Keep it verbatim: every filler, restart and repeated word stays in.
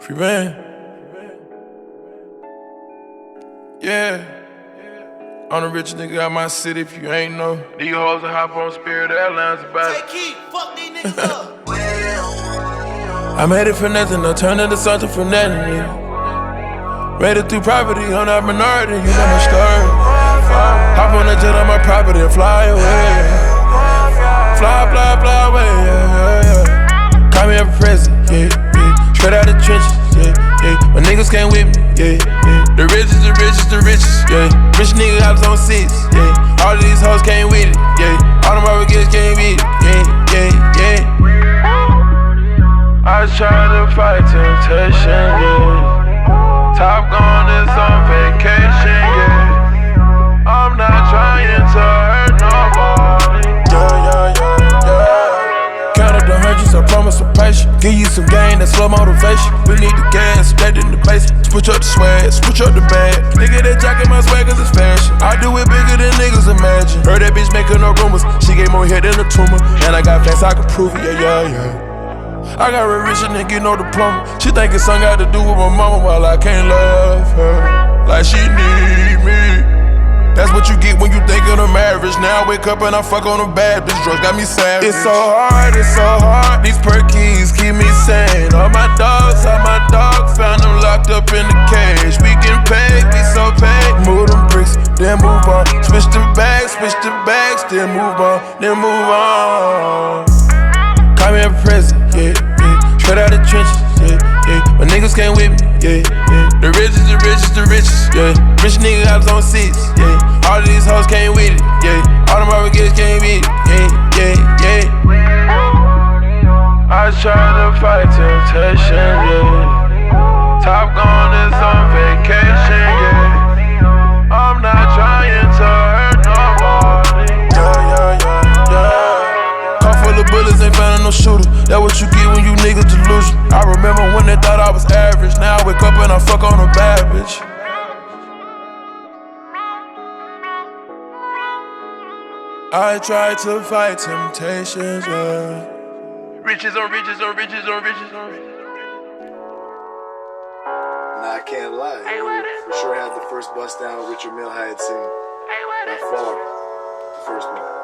Free man. Yeah. I'm the richest nigga out my city if you ain't know. These hoes will hop on Spirit Airlines about it. Take heat, fuck these niggas up. I made it for nothing, I turned into something for nothing. Yeah. Made it through property, I'm not minority, you know my story. Hop on the jet on my property and fly away. Fly, fly, fly away, yeah, yeah, yeah. Call me a president, yeah, yeah. Straight out the trenches, yeah, yeah. My niggas came with me, yeah, yeah. The richest, the richest, the richest, yeah. Rich nigga house on six, yeah. All of these hoes came with it, yeah. All them other kids came with it, yeah, yeah, yeah. I was trying to fight temptation, yeah. Top Gun is on vacation, yeah. I'm not trying to hurt nobody. Yeah, yeah, yeah, yeah. Count up the hundreds, I promise some patience. Give you some game, that's slow motivation. We need the gas, spend in the basement. Switch up the swag, switch up the bag. Nigga, that jacket, my swag cause it's fashion. I do it bigger than niggas imagine. Heard that bitch making no rumors. She gave more head than a tumor. And I got facts, I can prove it, yeah, yeah, yeah. I got a rich and get no diploma. She think it's something got to do with my mama while I can't love her like she need me. That's what you get when you think of the marriage. Now I wake up and I fuck on a bad bitch. Drugs got me savage. It's so hard, it's so hard. These perkies keep me sane. All my dogs, all my dogs, found them locked up in the cage. We get paid, we so paid. Move them bricks, then move on. Switch the bags, switch the bags, then move on, then move on. Call me a president, yeah, yeah. Straight out the trenches, yeah, yeah. My niggas came with me, yeah, yeah. The richest, the richest, the richest, yeah. Rich nigga house on six, yeah. All of these hoes came with it, yeah. All them other kids came with it, yeah, yeah, yeah. I was trying to fight temptation, yeah. Top Gun is on vacation, yeah. I'm not trying to hurt nobody. Yeah, yeah, yeah, yeah. Car full of bullets, ain't found no shooter. That what you get when you niggas delusion. I remember when they thought I was average. Now I wake up and I fuck on a bad bitch. I try to fight temptations, yeah. Riches on riches on riches on riches on riches. Nah, I can't lie. You for sure had the first bust down Richard Mille had seen by far. The first one.